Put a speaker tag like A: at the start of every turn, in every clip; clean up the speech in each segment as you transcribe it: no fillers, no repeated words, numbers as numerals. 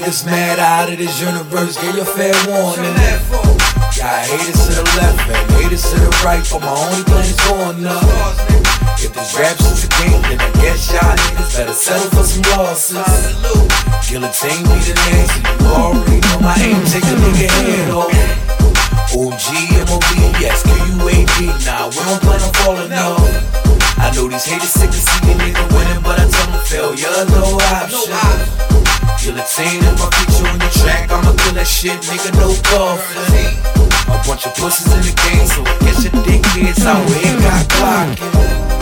A: niggas mad out of this universe, get your fair warning. Got haters to the left and haters to the right, but my only plan is going up. If this rap shit's a game, then I guess y'all niggas better settle for some losses. Guillotine be the name, so you already know my aim, take a nigga head off. OG, MOB, yes, QUAD, nah, we don't plan on falling off. I know these haters sick to see a nigga winning, but I tell them failure, no option. Guillotine if I put you on the track, I'ma kill that shit, nigga, no coffin. A bunch of pussies in the game, so I guess your dick kids out here got clocking.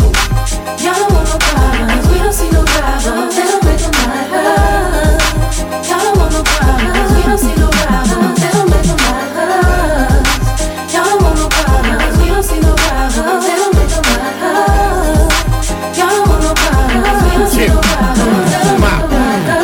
B: Y'all don't want no problems, we don't see no problems, they don't make them matter. Y'all don't want no problems, we don't see no problems, they don't make them matter. Y'all don't want no problems, we don't see no problems, they don't make them matter. Y'all don't want no problems, we don't see no problems, they don't make them matter.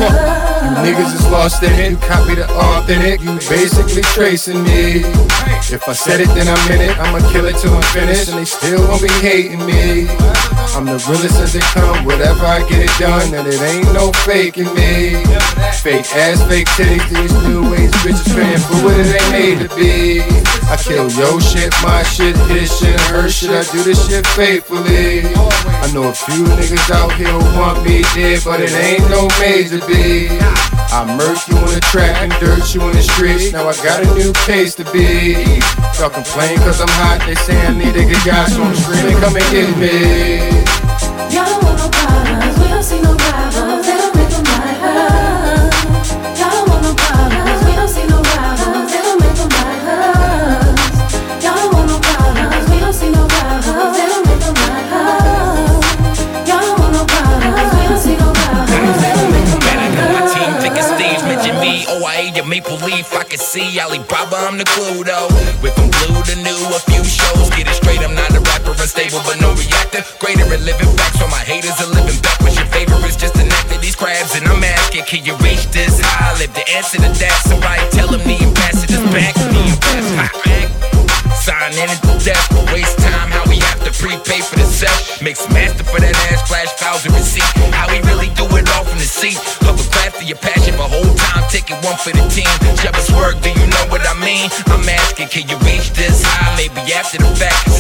C: Niggas is lost in it, you copy the authentic, you basically tracing me. If I said it, then I'm in it, I'ma kill it till I'm finished, and they still won't be hating me. I'm the realest as they come, whatever I get it done, and it ain't no faking me. Fake ass, fake titties, these new ways, bitches paying for what it ain't made to be. I kill your shit, my shit, his shit, her shit, I do this shit faithfully. I know a few niggas out here who want me dead, but it ain't no major B. I murk you on the track and dirt you in the streets. Now I got a new place to be. Y'all complain cause I'm hot, they say I need a good guy, so I'm screaming, come and get me.
B: Y'all don't want no problems, we don't see no problems, they don't make them matter. Y'all don't want no problems, we don't see no problems, they don't make them matter. Y'all don't want no problems, we don't see no problems, they don't make them matter. Y'all don't want no problems, we don't see no problems, they don't make them matter.
D: My team take a stage, mention me, OIA, your maple leaf, I can see Alibaba, I'm the clue though. Went from blue to new, a few shows, get it straight, I'm not a rapper, unstable but no reactor. Greater at living facts, so my haters are living back. What's your favorite is just an act of these crabs, and I'm asking, can you reach this high? Live the answer to that, so I tell them the ambassador's back, the ambassador's sign in it to death, waste time, how we have to prepay for the set. Mix master for that ass, flash files and receipt. How we really do it all from the seat. Love a craft for your passion, but whole time taking one for the team. Jealous work, do you know what I mean? I'm asking, can you reach this high? Maybe after the fact,